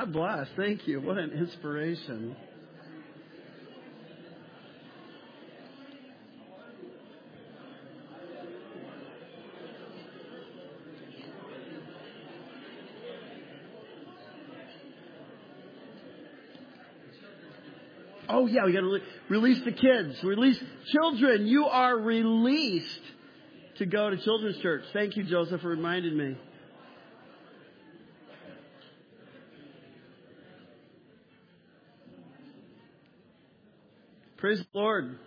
God bless. Thank you. What an inspiration. Oh, yeah, we got to release the kids. Release children. You are released to go to children's church. Thank you, Joseph, for reminding me. Praise the Lord.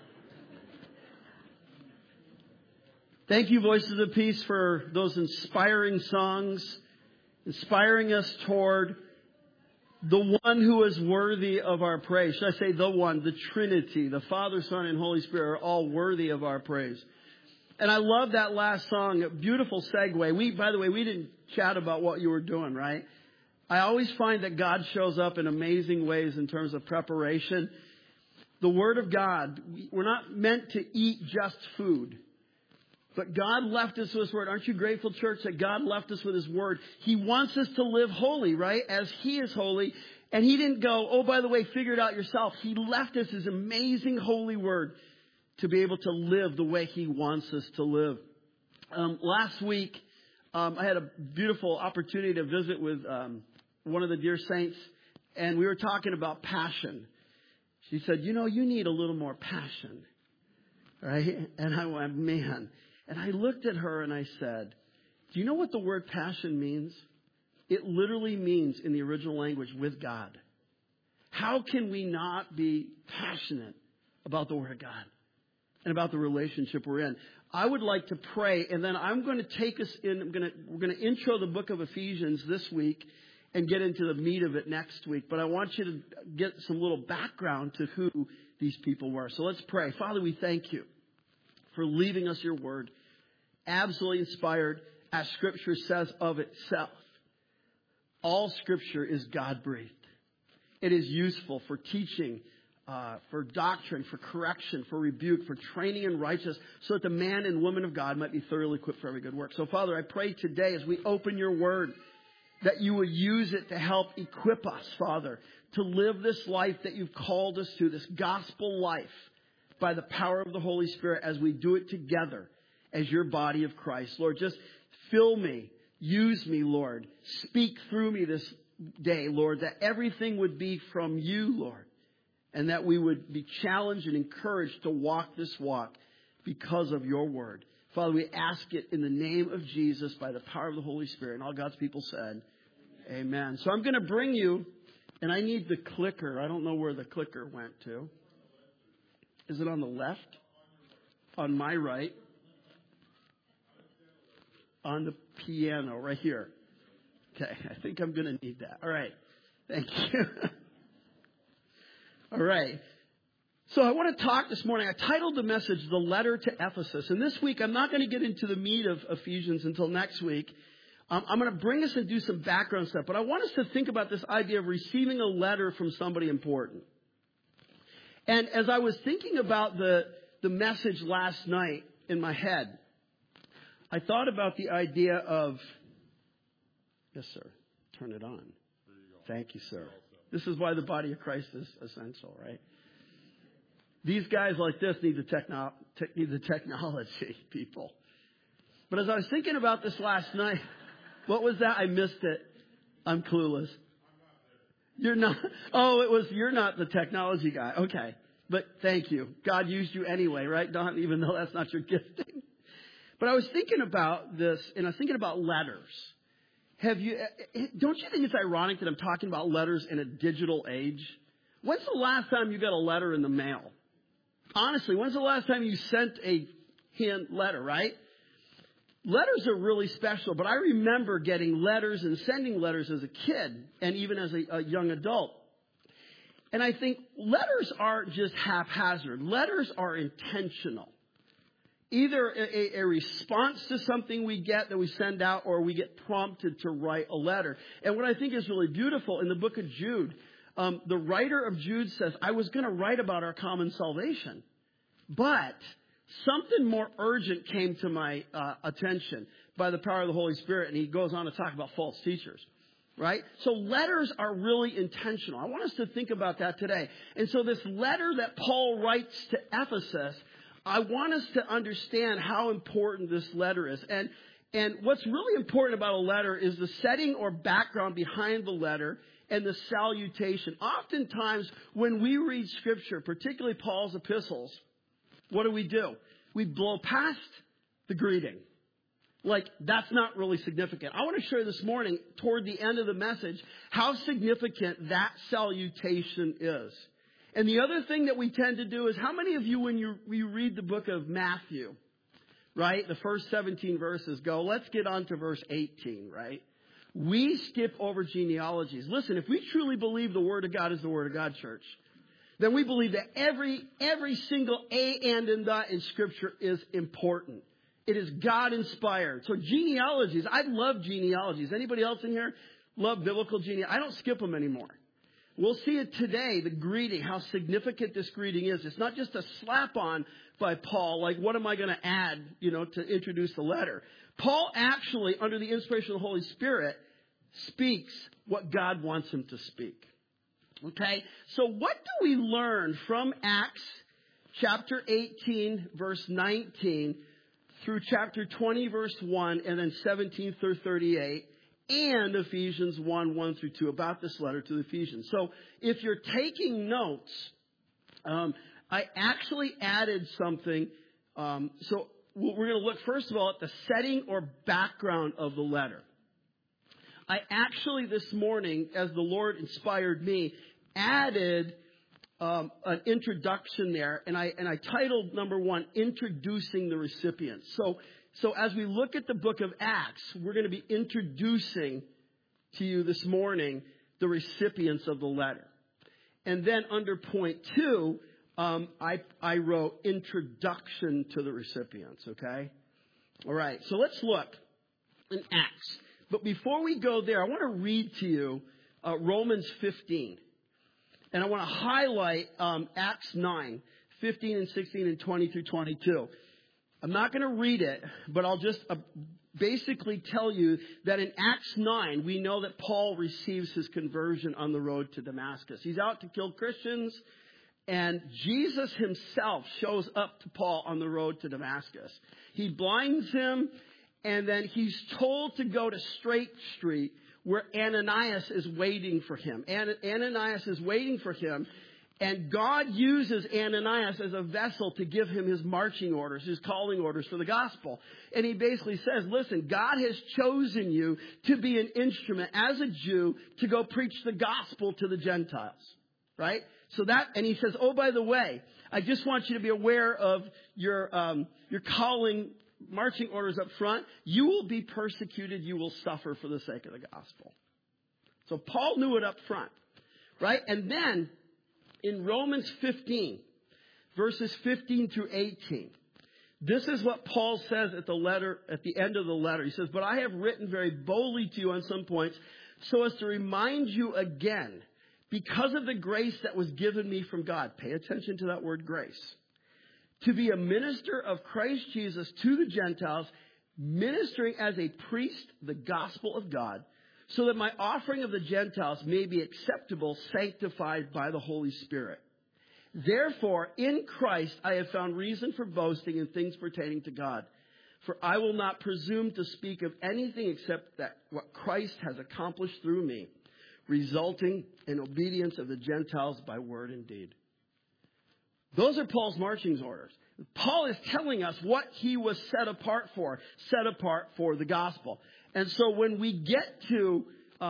Thank you, Voices of Peace, for those inspiring songs, inspiring us toward the one who is worthy of our praise. Should I say the one? The Trinity, the Father, Son, and Holy Spirit are all worthy of our praise. And I love that last song. A beautiful segue. By the way, we didn't chat about what you were doing, right? I always find that God shows up in amazing ways in terms of preparation. The Word of God, we're not meant to eat just food. But God left us with His Word. Aren't you grateful, church, that God left us with His Word? He wants us to live holy, right? As He is holy. And He didn't go, oh, by the way, figure it out yourself. He left us His amazing holy Word to be able to live the way He wants us to live. Last week, I had a beautiful opportunity to visit with one of the dear saints. And we were talking about passion. She said, you need a little more passion. Right? And I went, man. And I looked at her and I said, do you know what the word passion means? It literally means in the original language, with God. How can we not be passionate about the Word of God and about the relationship we're in? I would like to pray, and then I'm going to take us in. We're going to intro the book of Ephesians this week and get into the meat of it next week. But I want you to get some little background to who these people were. So let's pray. Father, we thank you for leaving us your word, absolutely inspired, as Scripture says of itself. All Scripture is God-breathed. It is useful for teaching, for doctrine, for correction, for rebuke, for training in righteousness, so that the man and woman of God might be thoroughly equipped for every good work. So, Father, I pray today as we open your word that you would use it to help equip us, Father, to live this life that you've called us to, this gospel life, by the power of the Holy Spirit as we do it together as your body of Christ. Lord, just fill me, use me, Lord. Speak through me this day, Lord, that everything would be from you, Lord, and that we would be challenged and encouraged to walk this walk because of your word. Father, we ask it in the name of Jesus by the power of the Holy Spirit. And all God's people said, amen. So I'm going to bring you, and I need the clicker. I don't know where the clicker went to. Is it on the left? On my right? On the piano, right here. Okay, I think I'm going to need that. All right. Thank you. All right. So I want to talk this morning. I titled the message, The Letter to Ephesus. And this week, I'm not going to get into the meat of Ephesians until next week. I'm going to bring us and do some background stuff. But I want us to think about this idea of receiving a letter from somebody important. And as I was thinking about the message last night in my head, I thought about the idea of, yes, sir, turn it on. Thank you, sir. This is why the body of Christ is essential, right? These guys like this need the technology, people. But as I was thinking about this last night, what was that? I missed it. I'm clueless. You're not. Oh, you're not the technology guy. Okay. But thank you. God used you anyway, right, Don? Even though that's not your gifting. But I was thinking about this, and I was thinking about letters. Don't you think it's ironic that I'm talking about letters in a digital age? When's the last time you got a letter in the mail? Honestly, when's the last time you sent a hand letter, right? Letters are really special, but I remember getting letters and sending letters as a kid and even as a young adult. And I think letters aren't just haphazard. Letters are intentional. Either a response to something we get that we send out, or we get prompted to write a letter. And what I think is really beautiful in the book of Jude, the writer of Jude says, I was going to write about our common salvation, but something more urgent came to my attention by the power of the Holy Spirit. And he goes on to talk about false teachers. right? So letters are really intentional. I want us to think about that today. And so this letter that Paul writes to Ephesus, I want us to understand how important this letter is. And what's really important about a letter is the setting or background behind the letter and the salutation. Oftentimes, when we read Scripture, particularly Paul's epistles, what do? We blow past the greeting. Like, that's not really significant. I want to share this morning, toward the end of the message, how significant that salutation is. And the other thing that we tend to do is, how many of you, when you read the book of Matthew, right, the first 17 verses, go, let's get on to verse 18, right? We skip over genealogies. Listen, if we truly believe the Word of God is the Word of God, church, then we believe that every single A and the in Scripture is important. It is God-inspired. So genealogies, I love genealogies. Anybody else in here love biblical genealogies? I don't skip them anymore. We'll see it today, the greeting, how significant this greeting is. It's not just a slap-on by Paul, like what am I going to add, to introduce the letter. Paul actually, under the inspiration of the Holy Spirit, speaks what God wants him to speak. Okay? So what do we learn from Acts chapter 18, verse 19, through chapter 20, verse 1, and then 17 through 38, and Ephesians 1 through 2, about this letter to the Ephesians. So if you're taking notes, I actually added something. So we're going to look, first of all, at the setting or background of the letter. I actually, this morning, as the Lord inspired me, added an introduction there, and I titled number 1, Introducing the Recipient. So as we look at the book of Acts, we're going to be introducing to you this morning the recipients of the letter. And then under point 2, I wrote Introduction to the recipients, okay? All right, so let's look in Acts. But before we go there, I want to read to you Romans 15. And I want to highlight Acts 9, 15 and 16 and 20 through 22. I'm not going to read it, but I'll just basically tell you that in Acts 9, we know that Paul receives his conversion on the road to Damascus. He's out to kill Christians, and Jesus himself shows up to Paul on the road to Damascus. He blinds him, and then he's told to go to Straight Street, where Ananias is waiting for him. Ananias is waiting for him, and God uses Ananias as a vessel to give him his marching orders, his calling orders for the gospel. And he basically says, listen, God has chosen you to be an instrument as a Jew to go preach the gospel to the Gentiles, right? So that, and he says, oh, by the way, I just want you to be aware of your calling marching orders up front. You will be persecuted. You will suffer for the sake of the gospel. So Paul knew it up front, right? And then in Romans 15, verses 15 through 18, this is what Paul says at the end of the letter. He says, but I have written very boldly to you on some points so as to remind you again, because of the grace that was given me from God. Pay attention to that word grace. To be a minister of Christ Jesus to the Gentiles, ministering as a priest the gospel of God, so that my offering of the Gentiles may be acceptable, sanctified by the Holy Spirit. Therefore, in Christ I have found reason for boasting in things pertaining to God. For I will not presume to speak of anything except that what Christ has accomplished through me, resulting in obedience of the Gentiles by word and deed. Those are Paul's marching orders. Paul is telling us what he was set apart for the gospel. And so when we get to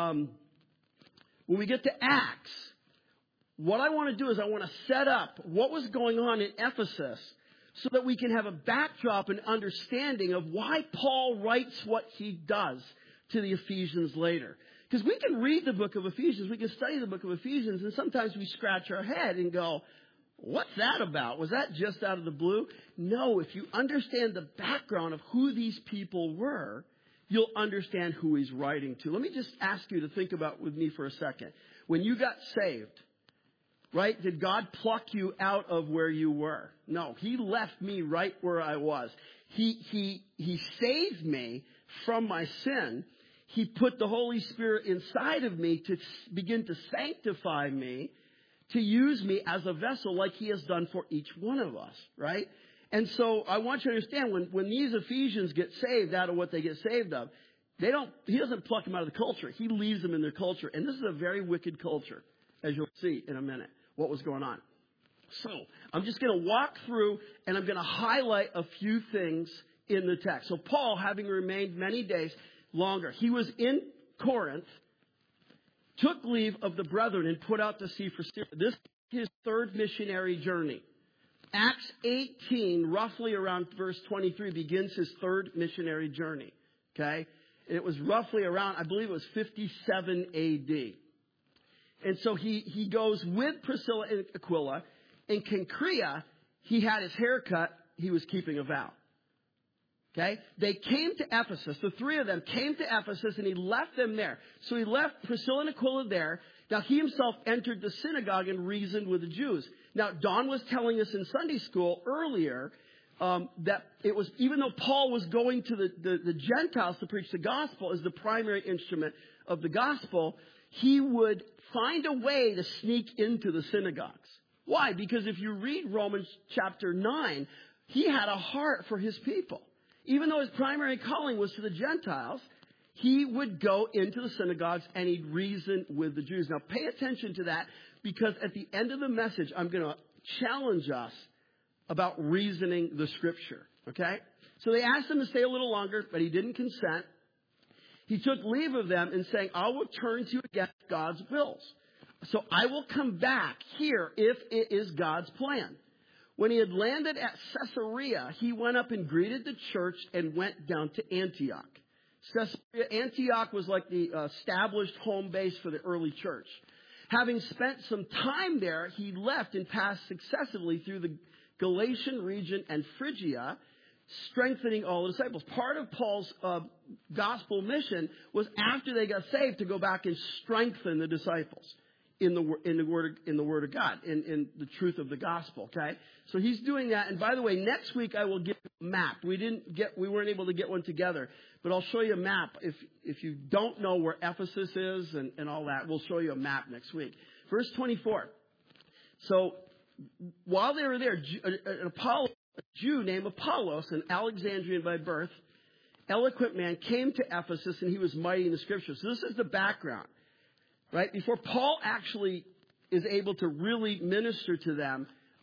Acts, what I want to do is I want to set up what was going on in Ephesus so that we can have a backdrop and understanding of why Paul writes what he does to the Ephesians later. Because we can read the book of Ephesians, we can study the book of Ephesians, and sometimes we scratch our head and go, what's that about? Was that just out of the blue? No, if you understand the background of who these people were, you'll understand who he's writing to. Let me just ask you to think about with me for a second. When you got saved, right, did God pluck you out of where you were? No, he left me right where I was. He saved me from my sin. He put the Holy Spirit inside of me to begin to sanctify me, to use me as a vessel like He has done for each one of us, right? And so I want you to understand, when these Ephesians get saved out of what they get saved of, He doesn't pluck them out of the culture. He leaves them in their culture. And this is a very wicked culture, as you'll see in a minute, what was going on. So I'm just going to walk through and I'm going to highlight a few things in the text. So Paul, having remained many days longer, he was in Corinth, took leave of the brethren and put out to sea for Syria. This is his third missionary journey. Acts 18, roughly around verse 23, begins his third missionary journey. Okay? It was roughly around, I believe it was 57 AD. And so he goes with Priscilla and Aquila. In Cenchrea, he had his hair cut. He was keeping a vow. Okay? They came to Ephesus. The three of them came to Ephesus and he left them there. So he left Priscilla and Aquila there. Now he himself entered the synagogue and reasoned with the Jews. Now Don was telling us in Sunday school earlier that it was, even though Paul was going to the Gentiles to preach the gospel as the primary instrument of the gospel, he would find a way to sneak into the synagogues. Why? Because if you read Romans chapter 9, he had a heart for his people. Even though his primary calling was to the Gentiles, he would go into the synagogues and he'd reason with the Jews. Now pay attention to that, because at the end of the message, I'm going to challenge us about reasoning the Scripture. Okay? So they asked him to stay a little longer, but he didn't consent. He took leave of them and saying, I will turn to you against God's wills. So I will come back here if it is God's plan. When he had landed at Caesarea, he went up and greeted the church and went down to Antioch. Antioch was like the established home base for the early church. Having spent some time there, he left and passed successively through the Galatian region and Phrygia, strengthening all the disciples. Part of Paul's gospel mission was, after they got saved, to go back and strengthen the disciples in the word of God, in the truth of the gospel. Okay, so he's doing that. And by the way, next week I will give a map. We weren't able to get one together, but I'll show you a map. If you don't know where Ephesus is and all that, we'll show you a map next week. Verse 24. So while they were there, a Jew named Apollos, an Alexandrian by birth, eloquent man, came to Ephesus, and he was mighty in the Scriptures. So this is the background. Right? Before Paul actually is able to really minister to them,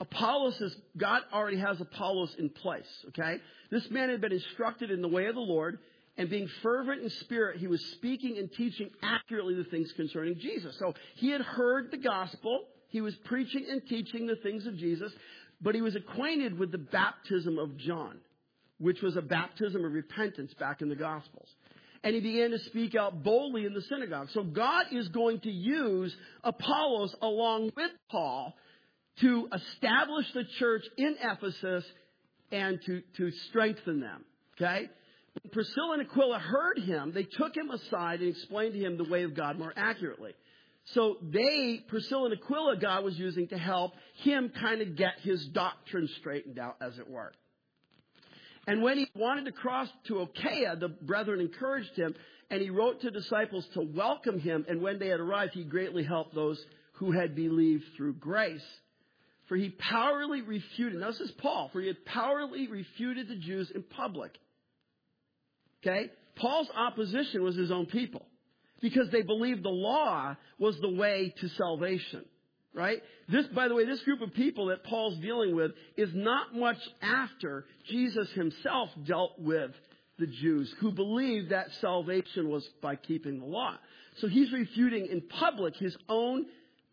God already has Apollos in place. Okay? This man had been instructed in the way of the Lord, and being fervent in spirit, he was speaking and teaching accurately the things concerning Jesus. So he had heard the gospel. He was preaching and teaching the things of Jesus, but he was acquainted with the baptism of John, which was a baptism of repentance back in the Gospels. And he began to speak out boldly in the synagogue. So God is going to use Apollos along with Paul to establish the church in Ephesus and to strengthen them. Okay? When Priscilla and Aquila heard him, they took him aside and explained to him the way of God more accurately. So Priscilla and Aquila, God was using to help him kind of get his doctrine straightened out, as it were. And when he wanted to cross to Achaia, the brethren encouraged him, and he wrote to disciples to welcome him. And when they had arrived, he greatly helped those who had believed through grace. For he powerfully refuted, now this is Paul, for he had powerfully refuted the Jews in public. Okay? Paul's opposition was his own people, because they believed the law was the way to salvation. Right? This, by the way, this group of people that Paul's dealing with is not much after Jesus himself dealt with the Jews, who believed that salvation was by keeping the law. So he's refuting in public his own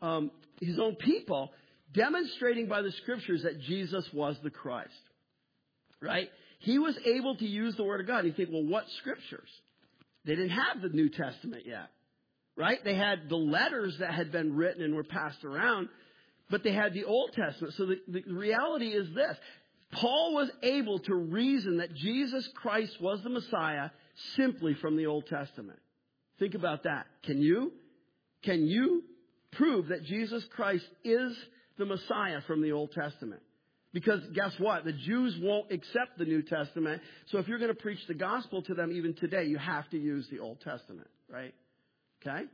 people, demonstrating by the Scriptures that Jesus was the Christ. Right? He was able to use the Word of God. And you think, well, what Scriptures? They didn't have the New Testament yet. Right? They had the letters that had been written and were passed around, but they had the Old Testament. So the reality is this. Paul was able to reason that Jesus Christ was the Messiah simply from the Old Testament. Think about that. Can you prove that Jesus Christ is the Messiah from the Old Testament? Because guess what? The Jews won't accept the New Testament. So if you're going to preach the gospel to them even today, you have to use the Old Testament, right? Okay?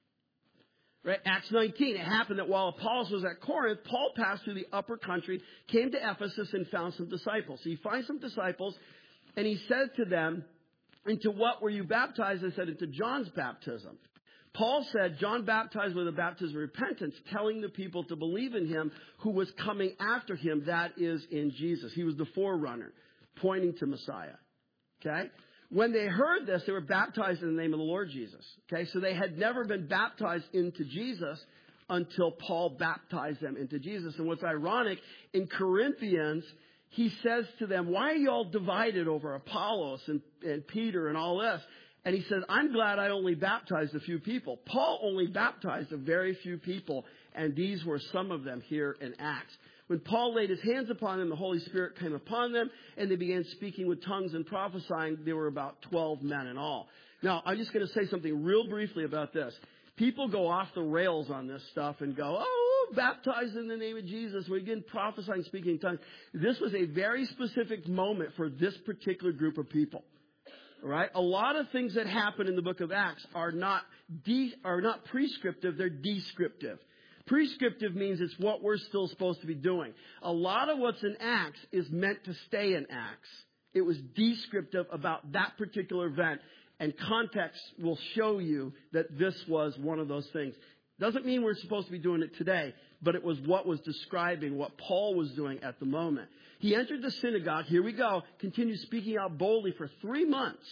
Right? Acts 19, it happened that while Apollos was at Corinth, Paul passed through the upper country, came to Ephesus, and found some disciples. So he finds some disciples, and he said to them, into what were you baptized? They said, into John's baptism. Paul said, John baptized with a baptism of repentance, telling the people to believe in him who was coming after him, that is, in Jesus. He was the forerunner, pointing to Messiah. Okay? When they heard this, they were baptized in the name of the Lord Jesus. Okay? So they had never been baptized into Jesus until Paul baptized them into Jesus. And what's ironic, in Corinthians, he says to them, why are you all divided over Apollos and Peter and all this? And he says, I'm glad I only baptized a few people. Paul only baptized a very few people, and these were some of them here in Acts. When Paul laid his hands upon them, the Holy Spirit came upon them, and they began speaking with tongues and prophesying. There were about 12 men in all. Now, I'm just going to say something real briefly about this. People go off the rails on this stuff and go, oh, baptized in the name of Jesus. We begin prophesying, speaking in tongues. This was a very specific moment for this particular group of people. All right? A lot of things that happen in the book of Acts are not prescriptive, they're descriptive. Prescriptive means it's what we're still supposed to be doing. A lot of what's in Acts is meant to stay in Acts. It was descriptive about that particular event, and context will show you that this was one of those things. Doesn't mean we're supposed to be doing it today, but it was what was describing what Paul was doing at the moment. He entered the synagogue, here we go, continued speaking out boldly for 3 months.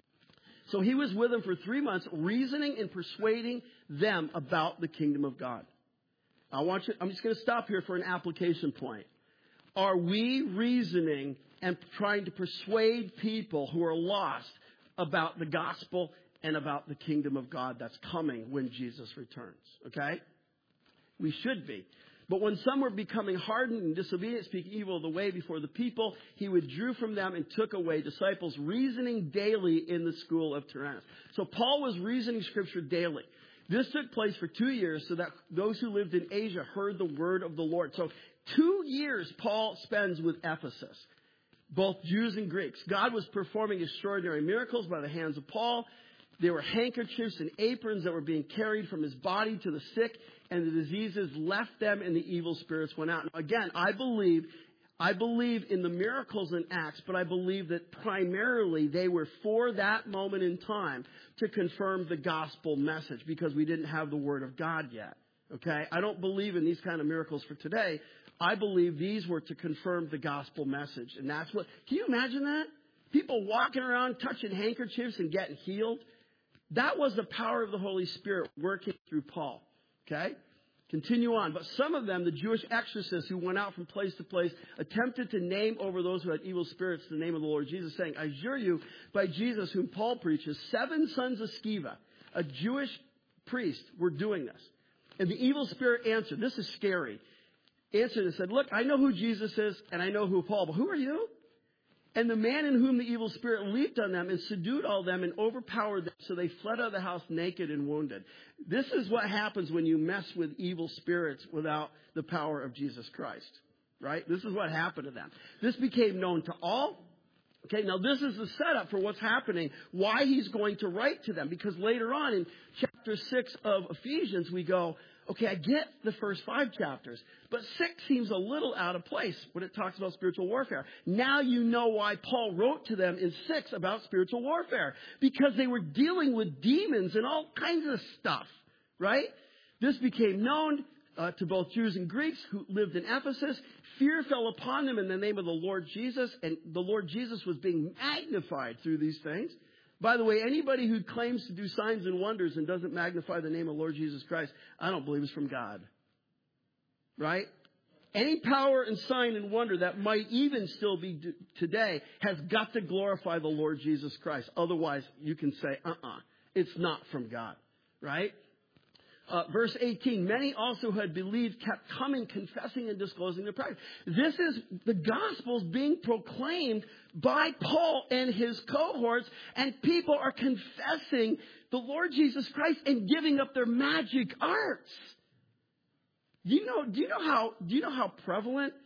So he was with them for 3 months, reasoning and persuading them about the kingdom of God. I'm just going to stop here for an application point. Are we reasoning and trying to persuade people who are lost about the gospel and about the kingdom of God that's coming when Jesus returns? Okay? We should be. But when some were becoming hardened and disobedient, speaking evil of the way before the people, he withdrew from them and took away disciples, reasoning daily in the school of Tyrannus. So Paul was reasoning Scripture daily. This took place for 2 years so that those who lived in Asia heard the word of the Lord. So 2 years Paul spends with Ephesus, both Jews and Greeks. God was performing extraordinary miracles by the hands of Paul. There were handkerchiefs and aprons that were being carried from his body to the sick, and the diseases left them and the evil spirits went out. Now, again, I believe in the miracles in Acts, but I believe that primarily they were for that moment in time to confirm the gospel message, because we didn't have the word of God yet. Okay? I don't believe in these kind of miracles for today. I believe these were to confirm the gospel message. And that's what, can you imagine that? People walking around touching handkerchiefs and getting healed. That was the power of the Holy Spirit working through Paul. Okay? Continue on. But some of them, the Jewish exorcists who went out from place to place, attempted to name over those who had evil spirits the name of the Lord Jesus, saying, I assure you, by Jesus, whom Paul preaches, 7 sons of Sceva, a Jewish priest, were doing this. And the evil spirit answered, this is scary, answered and said, look, I know who Jesus is and I know who Paul, but who are you? And the man in whom the evil spirit leaped on them and subdued all them and overpowered them, so they fled out of the house naked and wounded. This is what happens when you mess with evil spirits without the power of Jesus Christ. Right? This is what happened to them. This became known to all. Okay, now this is the setup for what's happening, why he's going to write to them. Because later on in chapter 6 of Ephesians, we go, okay, I get the first 5 chapters, but 6 seems a little out of place when it talks about spiritual warfare. Now you know why Paul wrote to them in 6 about spiritual warfare. Because they were dealing with demons and all kinds of stuff, right? This became known to both Jews and Greeks who lived in Ephesus. Fear fell upon them in the name of the Lord Jesus, and the Lord Jesus was being magnified through these things. By the way, anybody who claims to do signs and wonders and doesn't magnify the name of Lord Jesus Christ, I don't believe is from God. Right? Any power and sign and wonder that might even still be today has got to glorify the Lord Jesus Christ. Otherwise, you can say, it's not from God. Right? Verse 18, many also who had believed kept coming, confessing and disclosing their practice. This is the Gospels being proclaimed by Paul and his cohorts, and people are confessing the Lord Jesus Christ and giving up their magic arts. Do you know how prevalent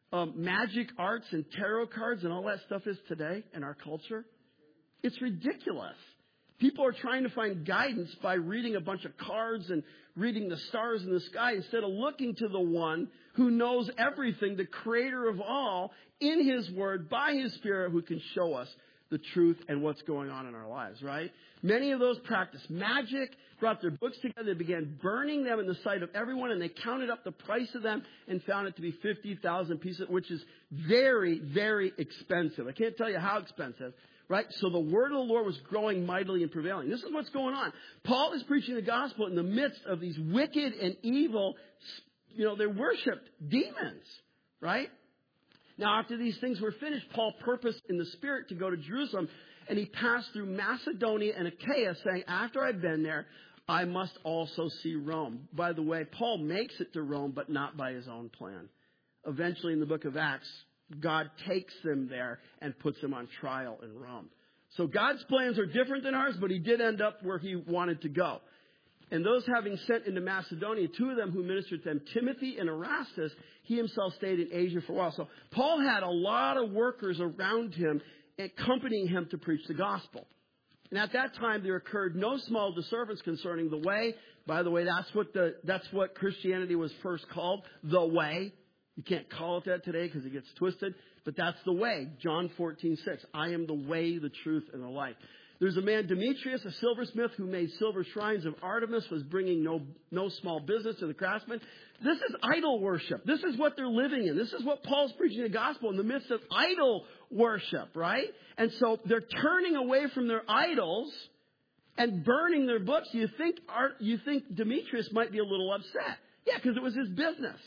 magic arts and tarot cards and all that stuff is today in our culture? It's ridiculous. People are trying to find guidance by reading a bunch of cards and reading the stars in the sky instead of looking to the one who knows everything, the creator of all, in his word, by his Spirit, who can show us the truth and what's going on in our lives, right? Many of those practiced magic, brought their books together, they began burning them in the sight of everyone, and they counted up the price of them and found it to be 50,000 pieces, which is very, very expensive. I can't tell you how expensive. Right? So the word of the Lord was growing mightily and prevailing. This is what's going on. Paul is preaching the gospel in the midst of these wicked and evil, they worshiped demons. Right? Now, after these things were finished, Paul purposed in the Spirit to go to Jerusalem, and he passed through Macedonia and Achaia, saying, after I've been there, I must also see Rome. By the way, Paul makes it to Rome, but not by his own plan. Eventually, in the book of Acts, God takes them there and puts them on trial in Rome. So God's plans are different than ours, but he did end up where he wanted to go. And those having sent into Macedonia, two of them who ministered to them, Timothy and Erastus, he himself stayed in Asia for a while. So Paul had a lot of workers around him accompanying him to preach the gospel. And at that time, there occurred no small disturbance concerning the way. By the way, that's what Christianity was first called, the way. You can't call it that today because it gets twisted, but that's the way. John 14:6. I am the way, the truth, and the life. There's a man, Demetrius, a silversmith, who made silver shrines of Artemis, was bringing no small business to the craftsmen. This is idol worship. This is what they're living in. This is what Paul's preaching the gospel in the midst of idol worship, right? And so they're turning away from their idols and burning their books. You think Demetrius might be a little upset. Yeah, because it was his business.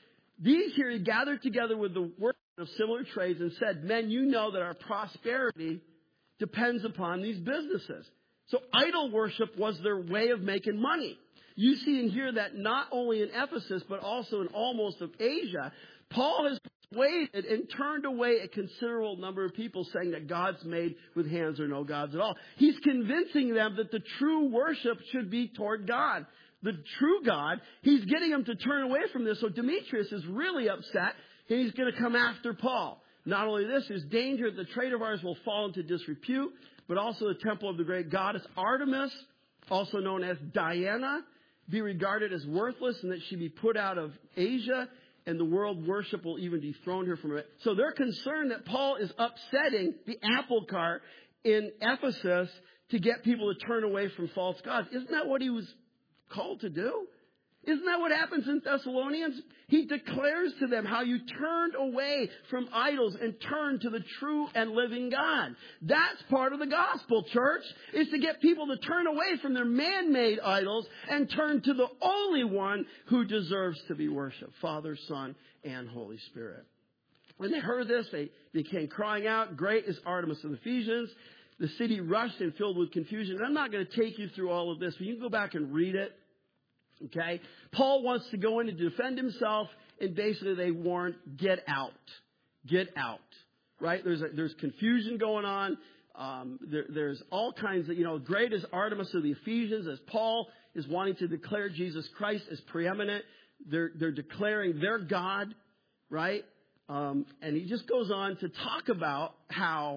These here he gathered together with the workmen of similar trades and said, men, you know that our prosperity depends upon these businesses. So idol worship was their way of making money. You see and hear that not only in Ephesus, but also in almost of Asia, Paul has persuaded and turned away a considerable number of people saying that gods made with hands are no gods at all. He's convincing them that the true worship should be toward God. The true God, he's getting them to turn away from this. So Demetrius is really upset, and he's going to come after Paul. Not only this, there's danger that the trade of ours will fall into disrepute, but also the temple of the great goddess Artemis, also known as Diana, be regarded as worthless, and that she be put out of Asia, and the world worship will even dethrone her from it. So they're concerned that Paul is upsetting the apple cart in Ephesus to get people to turn away from false gods. Isn't that what he was called to do? Isn't that what happens in Thessalonians? He declares to them how you turned away from idols and turned to the true and living God. That's part of the gospel, church, is to get people to turn away from their man-made idols and turn to the only one who deserves to be worshipped, Father, Son, and Holy Spirit. When they heard this, they became crying out, great is Artemis of the Ephesians. The city rushed and filled with confusion. And I'm not going to take you through all of this, but you can go back and read it. Okay? Paul wants to go in to defend himself, and basically they warn, get out. Get out. Right? There's confusion going on. There's all kinds of, great is Artemis of the Ephesians, as Paul is wanting to declare Jesus Christ as preeminent. They're declaring their God, right? And he just goes on to talk about how,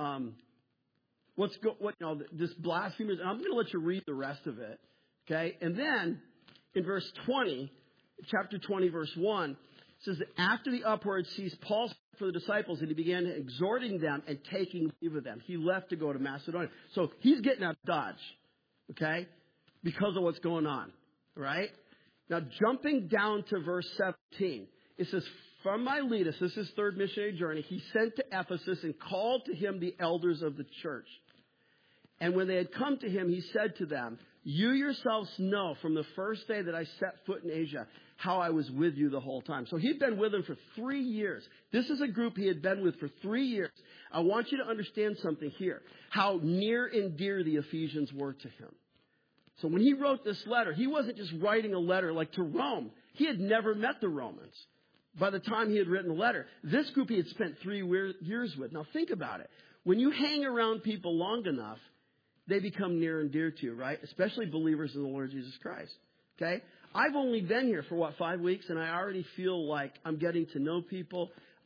this blasphemy is. I'm going to let you read the rest of it. Okay? And then, in verse 20, chapter 20, verse 1, it says that after the uproar ceased, Paul sent for the disciples, and he began exhorting them and taking leave of them. He left to go to Macedonia. So he's getting out of Dodge, okay, because of what's going on, right? Now, jumping down to verse 17, it says, from Miletus, this is his third missionary journey, he sent to Ephesus and called to him the elders of the church. And when they had come to him, he said to them, you yourselves know from the first day that I set foot in Asia how I was with you the whole time. So he'd been with them for 3 years. This is a group he had been with for 3 years. I want you to understand something here, how near and dear the Ephesians were to him. So when he wrote this letter, he wasn't just writing a letter like to Rome. He had never met the Romans by the time he had written the letter. This group he had spent 3 years with. Now think about it. When you hang around people long enough, they become near and dear to you, right? Especially believers in the Lord Jesus Christ. Okay? I've only been here for 5 weeks, and I already feel like I'm getting to know people.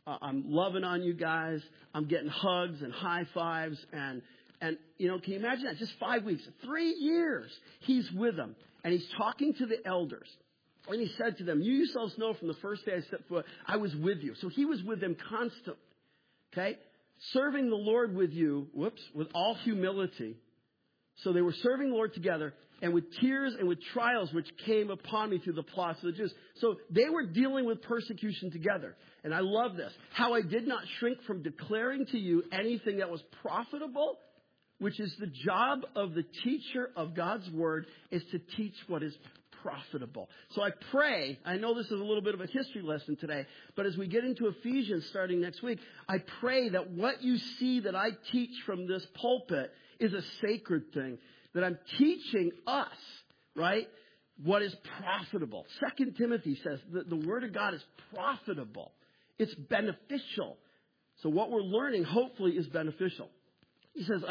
I'm loving on you guys. I'm getting hugs and high fives. And you know, can you imagine that? Just 5 weeks, 3 years, he's with them. And he's talking to the elders. And he said to them, you yourselves know from the first day I stepped foot, I was with you. So he was with them constantly. Okay? Serving the Lord with you, with all humility. So they were serving the Lord together, and with tears and with trials which came upon me through the plots of the Jews. So they were dealing with persecution together. And I love this. How I did not shrink from declaring to you anything that was profitable, which is the job of the teacher of God's word, is to teach what is profitable. So I pray, I know this is a little bit of a history lesson today, but as we get into Ephesians starting next week, I pray that what you see that I teach from this pulpit is a sacred thing, that I'm teaching us, right, what is profitable. 2 Timothy says that the Word of God is profitable. It's beneficial. So what we're learning, hopefully, is beneficial. He says,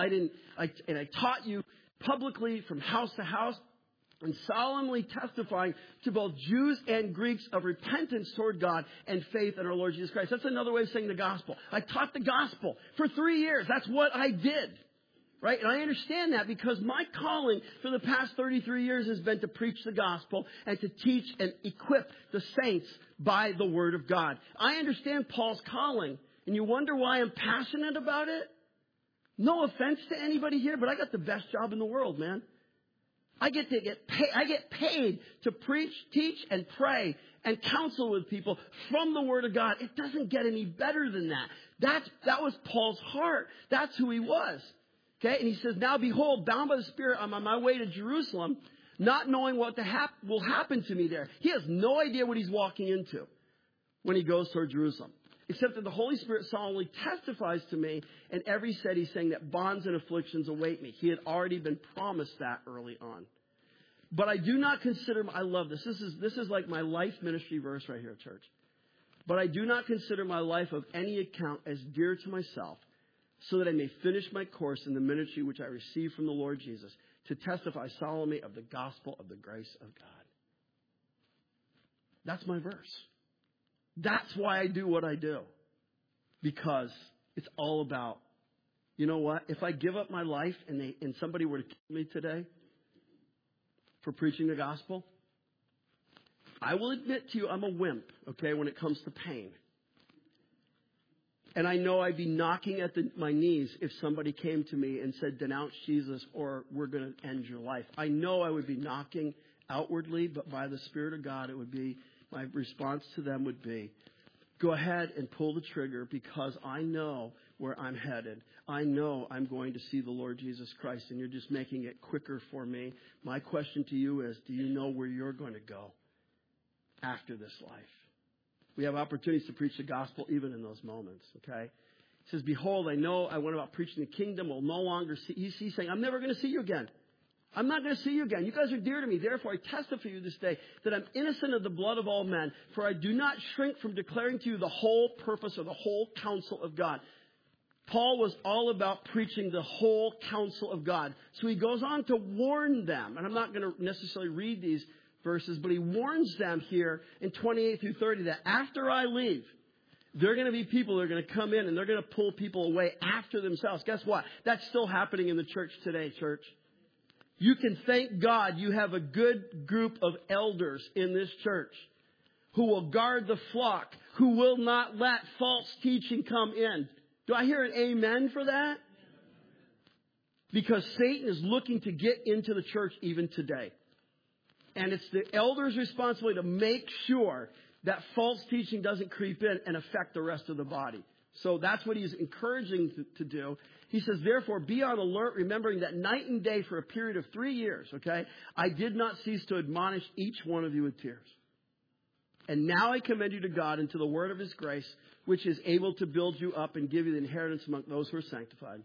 I taught you publicly from house to house, and solemnly testifying to both Jews and Greeks of repentance toward God and faith in our Lord Jesus Christ. That's another way of saying the gospel. I taught the gospel for 3 years. That's what I did. Right? And I understand that because my calling for the past 33 years has been to preach the gospel and to teach and equip the saints by the word of God. I understand Paul's calling, and you wonder why I'm passionate about it? No offense to anybody here, but I got the best job in the world, man. I get paid to preach, teach, and pray and counsel with people from the Word of God. It doesn't get any better than that. That was Paul's heart. That's who he was. Okay, and he says, now behold, bound by the Spirit, I'm on my way to Jerusalem, not knowing what will happen to me there. He has no idea what he's walking into when he goes toward Jerusalem. Except that the Holy Spirit solemnly testifies to me, and every city saying that bonds and afflictions await me. He had already been promised that early on. But I do not consider, I love this. This is like my life ministry verse right here, church. But I do not consider my life of any account as dear to myself, so that I may finish my course in the ministry which I received from the Lord Jesus, to testify solemnly of the gospel of the grace of God. That's my verse. That's why I do what I do. Because it's all about, you know what? If I give up my life and somebody were to kill me today for preaching the gospel, I will admit to you I'm a wimp, okay, when it comes to pain. And I know I'd be knocking at my knees if somebody came to me and said, denounce Jesus or we're going to end your life. I know I would be knocking outwardly, but by the Spirit of God, it would be, my response to them would be, go ahead and pull the trigger because I know where I'm headed. I know I'm going to see the Lord Jesus Christ, and you're just making it quicker for me. My question to you is, do you know where you're going to go after this life? We have opportunities to preach the gospel even in those moments, okay? He says, behold, I know I went about preaching the kingdom, will no longer see. He's saying, I'm never going to see you again. I'm not going to see you again. You guys are dear to me. Therefore, I testify to you this day that I'm innocent of the blood of all men, for I do not shrink from declaring to you the whole purpose or the whole counsel of God. Paul was all about preaching the whole counsel of God. So he goes on to warn them, and I'm not going to necessarily read these verses, but he warns them here in 28 through 30 that after I leave, there are going to be people that are going to come in and they're going to pull people away after themselves. Guess what? That's still happening in the church today, church. You can thank God you have a good group of elders in this church who will guard the flock, who will not let false teaching come in. Do I hear an amen for that? Because Satan is looking to get into the church even today. And it's the elder's responsibility to make sure that false teaching doesn't creep in and affect the rest of the body. So that's what he's encouraging to do. He says, therefore, be on alert, remembering that night and day for a period of 3 years, okay, I did not cease to admonish each one of you with tears. And now I commend you to God and to the word of his grace, which is able to build you up and give you the inheritance among those who are sanctified.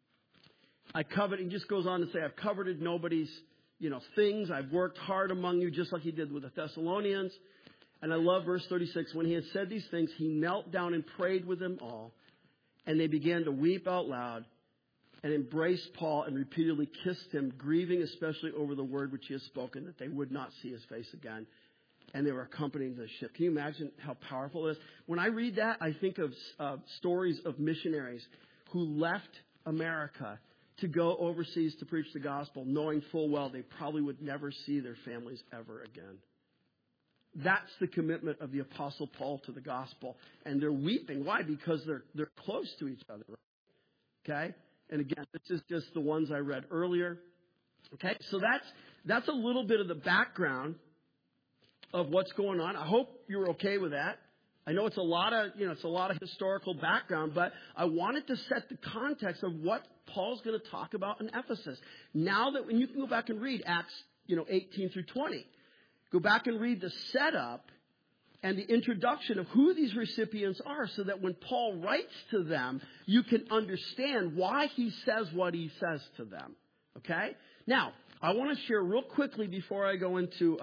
I coveted, he just goes on to say, I've coveted nobody's, things. I've worked hard among you, just like he did with the Thessalonians. And I love verse 36. When he had said these things, he knelt down and prayed with them all. And they began to weep out loud and embraced Paul and repeatedly kissed him, grieving especially over the word which he has spoken, that they would not see his face again. and they were accompanying the ship. Can you imagine how powerful it is? When I read that, I think of stories of missionaries who left America to go overseas to preach the gospel, knowing full well they probably would never see their families ever again. That's the commitment of the Apostle Paul to the gospel. And they're weeping. Why? Because they're close to each other. Okay? And again, this is just the ones I read earlier. Okay? So that's a little bit of the background of what's going on. I hope you're okay with that. I know it's a lot of historical background, but I wanted to set the context of what Paul's going to talk about in Ephesus. Now that when you can go back and read Acts, 18 through 20. Go back and read the setup and the introduction of who these recipients are so that when Paul writes to them, you can understand why he says what he says to them. Okay? Now, I want to share real quickly before I go into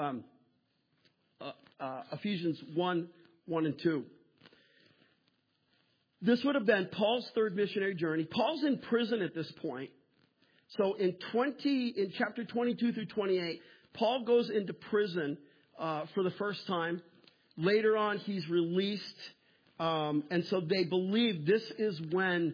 Ephesians 1 and 2. This would have been Paul's third missionary journey. Paul's in prison at this point. So in chapter 22 through 28, Paul goes into prison for the first time. Later on, he's released. And so they believe this is when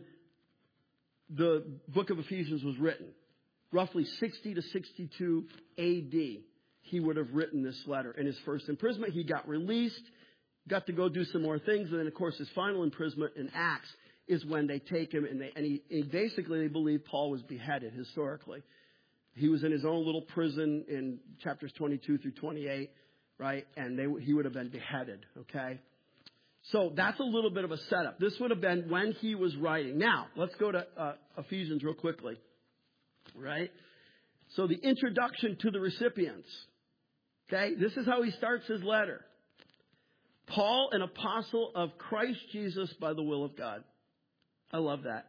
the book of Ephesians was written. Roughly 60 to 62 A.D., he would have written this letter. In his first imprisonment, he got released, got to go do some more things. And then, of course, his final imprisonment in Acts is when they take him. And they believe Paul was beheaded historically. He was in his own little prison in chapters 22 through 28, right? And he would have been beheaded, okay? So that's a little bit of a setup. This would have been when he was writing. Now, let's go to Ephesians real quickly, right? So the introduction to the recipients, okay? This is how he starts his letter. Paul, an apostle of Christ Jesus by the will of God. I love that.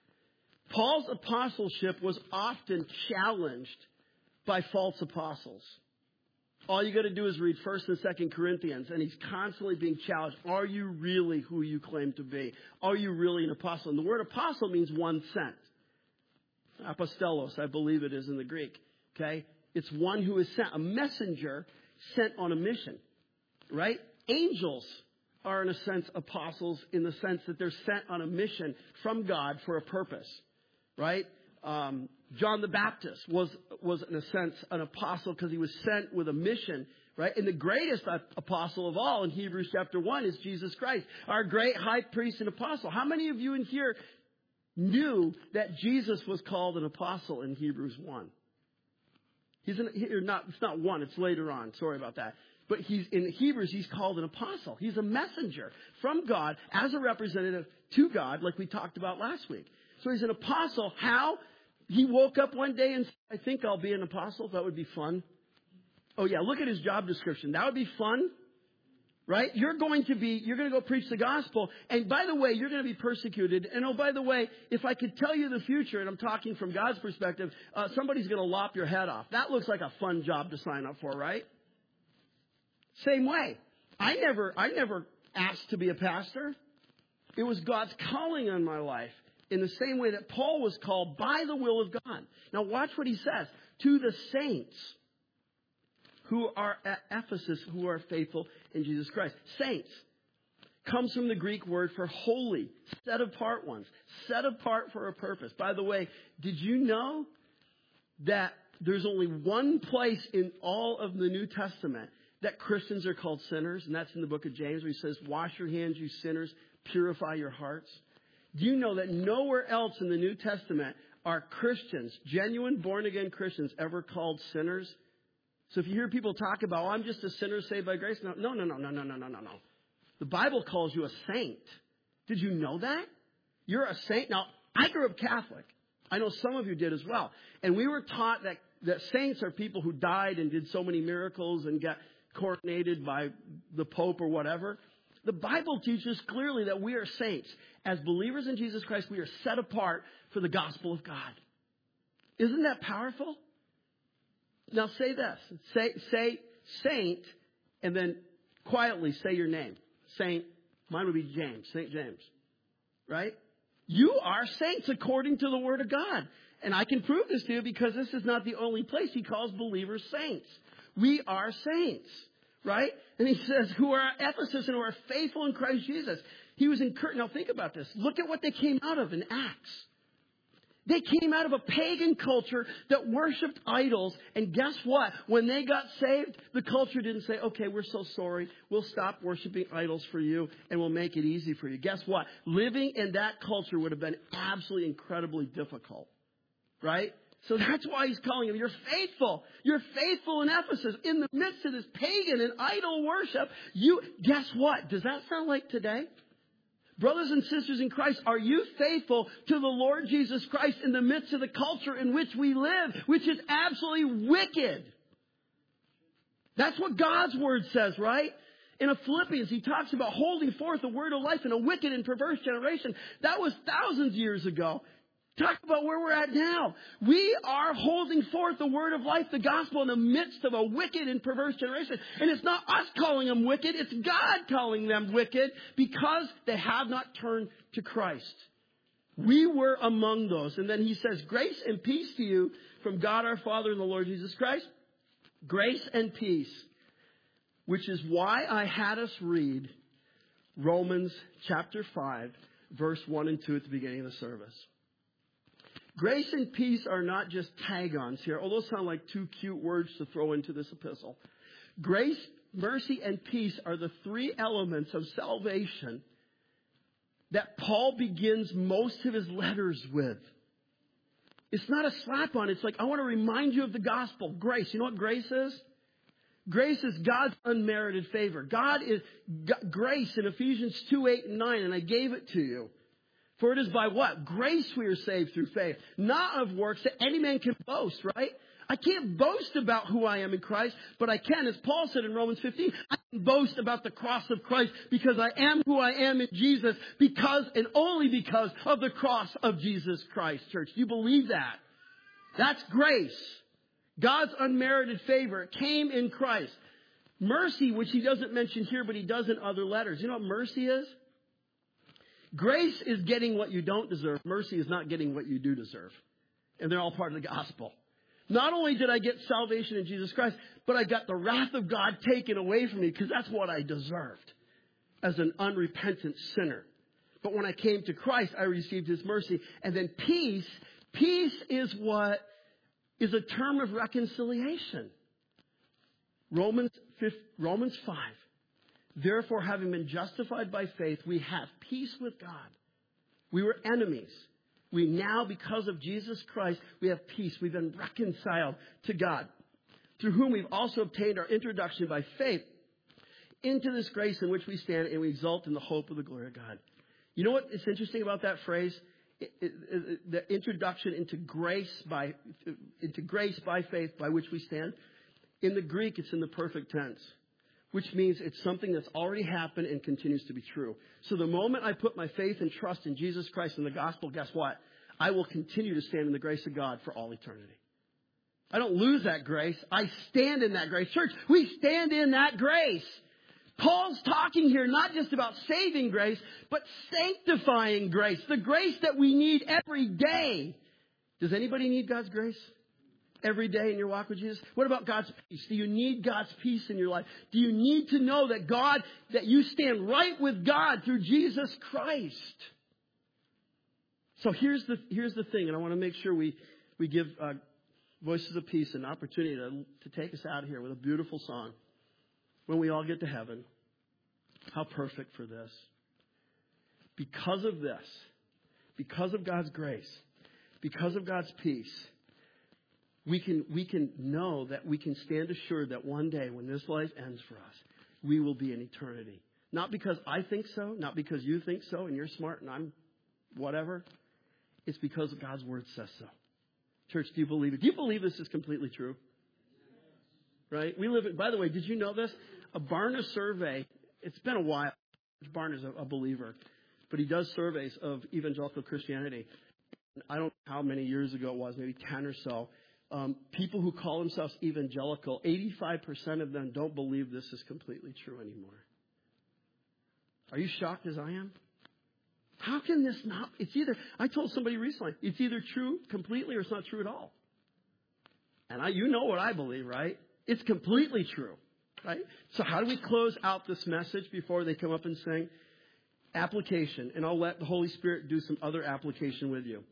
Paul's apostleship was often challenged by false apostles. All you got to do is read 1st and 2nd Corinthians, and he's constantly being challenged. Are you really who you claim to be? Are you really an apostle? And the word apostle means one sent. Apostolos, I believe it is in the Greek. Okay? It's one who is sent, a messenger sent on a mission. Right? Angels are, in a sense, apostles in the sense that they're sent on a mission from God for a purpose. Right? John the Baptist was in a sense an apostle because he was sent with a mission, right? And the greatest apostle of all in Hebrews chapter 1 is Jesus Christ, our great high priest and apostle. How many of you in here knew that Jesus was called an apostle in Hebrews 1? It's not 1, it's later on. Sorry about that. But in Hebrews, he's called an apostle. He's a messenger from God as a representative to God, like we talked about last week. So he's an apostle. How? He woke up one day and said, I think I'll be an apostle. That would be fun. Oh, yeah, look at his job description. That would be fun, right? You're going to go preach the gospel. And by the way, you're going to be persecuted. And oh, by the way, if I could tell you the future, and I'm talking from God's perspective, somebody's going to lop your head off. That looks like a fun job to sign up for, right? Same way. I never asked to be a pastor. It was God's calling on my life. In the same way that Paul was called by the will of God. Now watch what he says. To the saints who are at Ephesus, who are faithful in Jesus Christ. Saints comes from the Greek word for holy, set apart ones, set apart for a purpose. By the way, did you know that there's only one place in all of the New Testament that Christians are called sinners? And that's in the book of James where he says, wash your hands, you sinners, purify your hearts. Do you know that nowhere else in the New Testament are Christians, genuine born-again Christians, ever called sinners? So if you hear people talk about, I'm just a sinner saved by grace. No. The Bible calls you a saint. Did you know that? You're a saint. Now, I grew up Catholic. I know some of you did as well. And we were taught that saints are people who died and did so many miracles and got coronated by the Pope or whatever. The Bible teaches clearly that we are saints. As believers in Jesus Christ, we are set apart for the gospel of God. Isn't that powerful? Now say this. Say saint, and then quietly say your name. Saint, mine would be James, St. James. Right? You are saints according to the Word of God. And I can prove this to you because this is not the only place he calls believers saints. We are saints. right? And he says, who are at Ephesus and who are faithful in Christ Jesus. He was encouraged. Now think about this. Look at what they came out of in Acts. They came out of a pagan culture that worshipped idols. And guess what? When they got saved, the culture didn't say, okay, we're so sorry. We'll stop worshiping idols for you and we'll make it easy for you. Guess what? Living in that culture would have been absolutely incredibly difficult. Right? So that's why he's calling them. You're faithful. You're faithful in Ephesus. In the midst of this pagan and idol worship, guess what? Does that sound like today? Brothers and sisters in Christ, are you faithful to the Lord Jesus Christ in the midst of the culture in which we live, which is absolutely wicked? That's what God's Word says, right? In Philippians, he talks about holding forth the word of life in a wicked and perverse generation. That was thousands of years ago. Talk about where we're at now. We are holding forth the word of life, the gospel, in the midst of a wicked and perverse generation. And it's not us calling them wicked. It's God calling them wicked because they have not turned to Christ. We were among those. And then he says, grace and peace to you from God our Father and the Lord Jesus Christ. Grace and peace, which is why I had us read Romans chapter 5, verse 1 and 2 at the beginning of the service. Grace and peace are not just tag-ons here, although those sound like two cute words to throw into this epistle. Grace, mercy, and peace are the three elements of salvation that Paul begins most of his letters with. It's not a slap-on. It's like, I want to remind you of the gospel. Grace. You know what grace is? Grace is God's unmerited favor. Grace in Ephesians 2, 8, and 9, and I gave it to you. For it is by what? Grace we are saved through faith. Not of works that any man can boast, right? I can't boast about who I am in Christ, but I can, as Paul said in Romans 15, I can boast about the cross of Christ because I am who I am in Jesus because and only because of the cross of Jesus Christ, church. Do you believe that? That's grace. God's unmerited favor came in Christ. Mercy, which he doesn't mention here, but he does in other letters. You know what mercy is? Grace is getting what you don't deserve. Mercy is not getting what you do deserve. And they're all part of the gospel. Not only did I get salvation in Jesus Christ, but I got the wrath of God taken away from me because that's what I deserved as an unrepentant sinner. But when I came to Christ, I received his mercy. And then peace is what is a term of reconciliation. Romans 5. Therefore, having been justified by faith, we have peace with God. We were enemies. We now, because of Jesus Christ, we have peace. We've been reconciled to God, through whom we've also obtained our introduction by faith into this grace in which we stand, and we exult in the hope of the glory of God. You know what is interesting about that phrase? The introduction into grace by faith by which we stand. In the Greek, it's in the perfect tense, which means it's something that's already happened and continues to be true. So the moment I put my faith and trust in Jesus Christ and the gospel, guess what? I will continue to stand in the grace of God for all eternity. I don't lose that grace. I stand in that grace. Church, we stand in that grace. Paul's talking here not just about saving grace, but sanctifying grace. The grace that we need every day. Does anybody need God's grace every day in your walk with Jesus? What about God's peace? Do you need God's peace in your life? Do you need to know that you stand right with God through Jesus Christ? So here's the thing, and I want to make sure we give Voices of Peace an opportunity to take us out of here with a beautiful song. When we all get to heaven, how perfect for this. Because of this, because of God's grace, because of God's peace, we can know that we can stand assured that one day when this life ends for us, we will be in eternity. Not because I think so, not because you think so, and you're smart and I'm whatever. It's because God's Word says so. Church, do you believe it? Do you believe this is completely true? Right? By the way, did you know this? A Barna survey, it's been a while. Barna's a believer, but he does surveys of evangelical Christianity. I don't know how many years ago it was, maybe 10 or so. People who call themselves evangelical, 85% of them don't believe this is completely true anymore. Are you shocked as I am? How can this not? I told somebody recently, it's either true completely or it's not true at all. And you know what I believe, right? It's completely true. right? So how do we close out this message before they come up and sing? Application. And I'll let the Holy Spirit do some other application with you.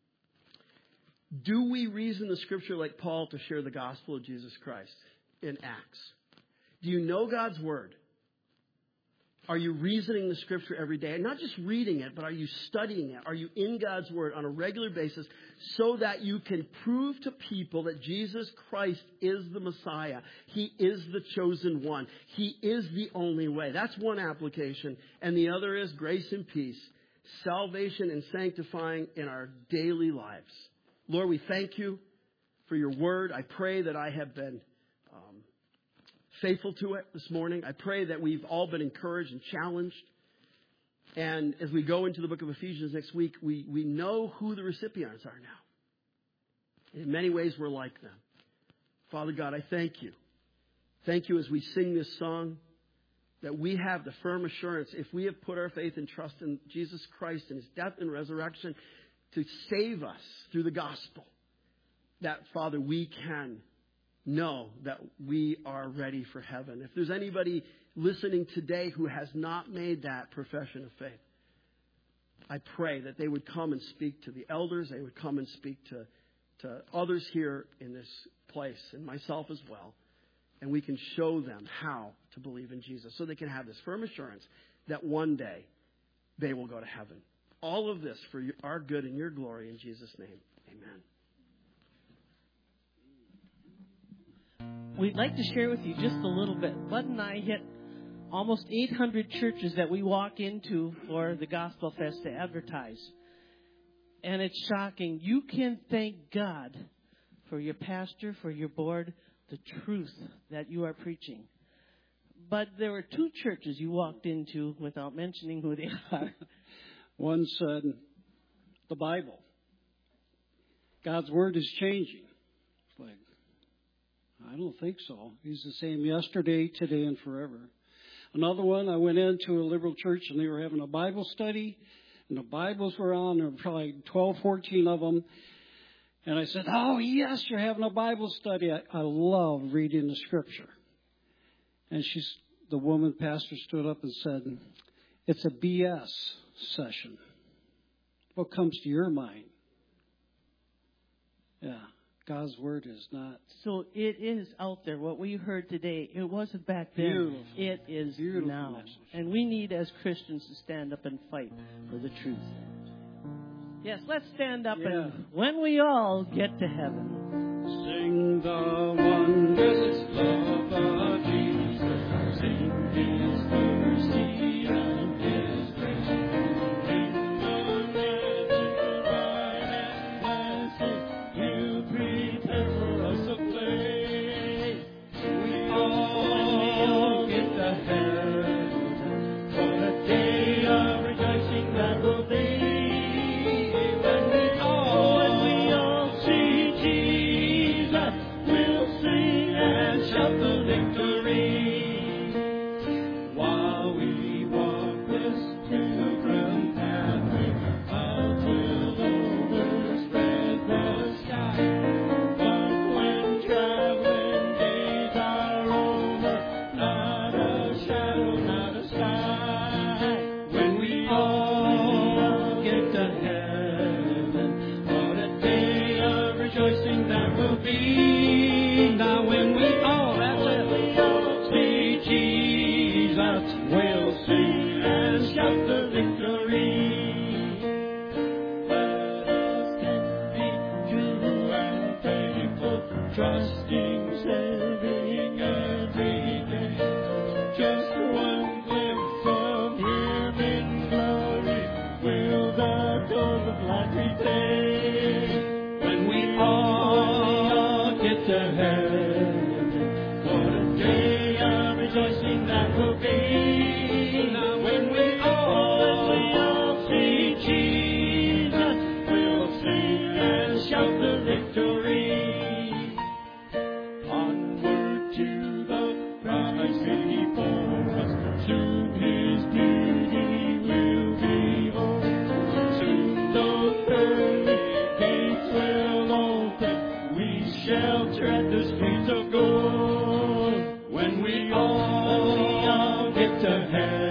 Do we reason the Scripture like Paul to share the gospel of Jesus Christ in Acts? Do you know God's Word? Are you reasoning the Scripture every day? And not just reading it, but are you studying it? Are you in God's Word on a regular basis so that you can prove to people that Jesus Christ is the Messiah? He is the chosen one. He is the only way. That's one application. And the other is grace and peace, salvation and sanctifying in our daily lives. Lord, we thank you for your word. I pray that I have been faithful to it this morning. I pray that we've all been encouraged and challenged. And as we go into the book of Ephesians next week, we know who the recipients are now. In many ways, we're like them. Father God, I thank you. Thank you as we sing this song that we have the firm assurance, if we have put our faith and trust in Jesus Christ and his death and resurrection to save us through the gospel, that, Father, we can know that we are ready for heaven. If there's anybody listening today who has not made that profession of faith, I pray that they would come and speak to the elders. They would come and speak to others here in this place and myself as well. And we can show them how to believe in Jesus so they can have this firm assurance that one day they will go to heaven. All of this for our good and your glory in Jesus' name. Amen. We'd like to share with you just a little bit. Bud and I hit almost 800 churches that we walk into for the Gospel Fest to advertise. And it's shocking. You can thank God for your pastor, for your board, the truth that you are preaching. But there were two churches you walked into without mentioning who they are. One said, the Bible. God's Word is changing. It's like, I don't think so. He's the same yesterday, today, and forever. Another one, I went into a liberal church and they were having a Bible study. And the Bibles were on. There were probably 12, 14 of them. And I said, oh, yes, you're having a Bible study. I love reading the Scripture. And the woman pastor stood up and said, it's a BS session. What comes to your mind? Yeah. God's Word is not. So it is out there. What we heard today, it wasn't back then. Beautiful. It is Beautiful now. message. And we need, as Christians, to stand up and fight for the truth. Yes, let's stand up and when we all get to heaven. Sing the wondrous love of Jesus. Sing His mercy and His grace. Sing the magic right and blessed. You prepare for us a place. We all get to heaven. What a day of rejoicing that will be. Tread the streets of gold when we all heaven.